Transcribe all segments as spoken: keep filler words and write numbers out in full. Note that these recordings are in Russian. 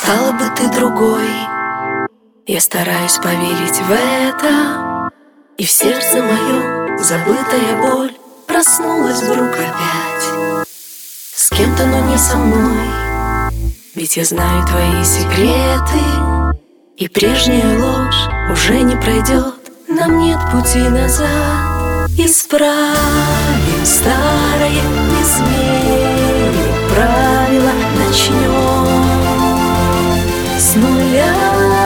Стала бы ты другой. Я стараюсь поверить в это, и в сердце моем забытая боль проснулась вдруг опять. С кем-то, но не со мной, ведь я знаю твои секреты, и прежняя ложь уже не пройдет. Нам нет пути назад. Исправим старое, изменим правила, начнем с нуля.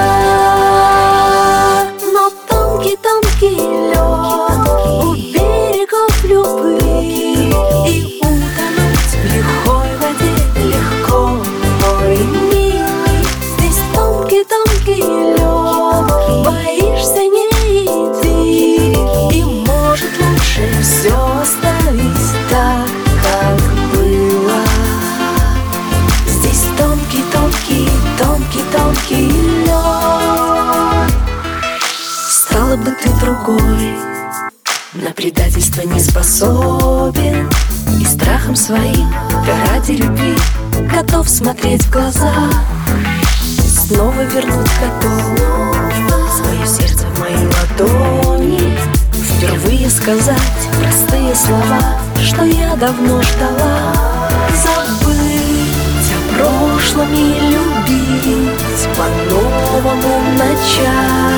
Но тонкий-тонкий лед у берегов любых, и утонуть в лихой воде легко, мой милый. Здесь тонкий-тонкий лед, боишься, не иди, и может лучше все оставить так, как было. Здесь тонкий-тонкий, тонкий-тонкий лед. Стала бы ты другой, на предательство не способен, и страхом своим ради любви готов смотреть в глаза. Снова вернуть готов свое сердце в мои ладони, впервые сказать простые слова, что я давно ждала. Забыть о прошлом и любить, по-новому начать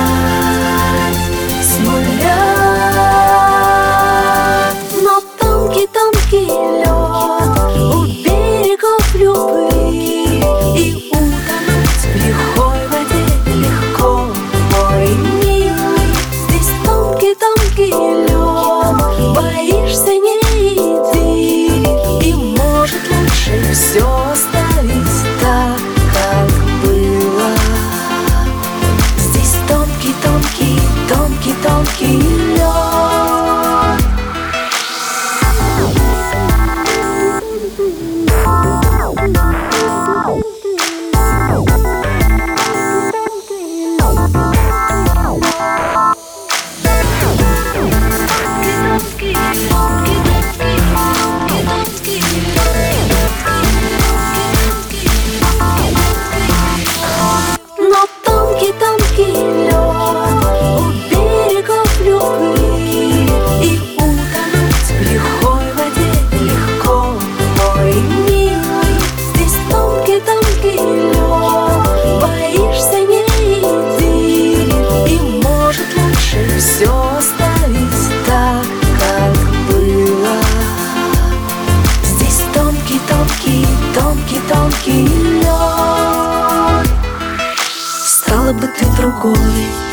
с нуля. Но тонкий-тонкий лед у берегов любых, и утонуть в лихой воде легко, мой милый. Здесь тонкий-тонкий лед, боишься, не иди, и может лучше все оставить так, как было. Здесь тонкий-тонкий, тонкий-тонкий лед. Но тонкий-тонкий лед у берегов любых, и утонуть в лихой воде легко, мой милый. Здесь тонкий-тонкий лед, боишься, не иди, и может лучше все оставить так, как было. Здесь тонкий-тонкий, тонкий-тонкий лед. Стала бы ты другой.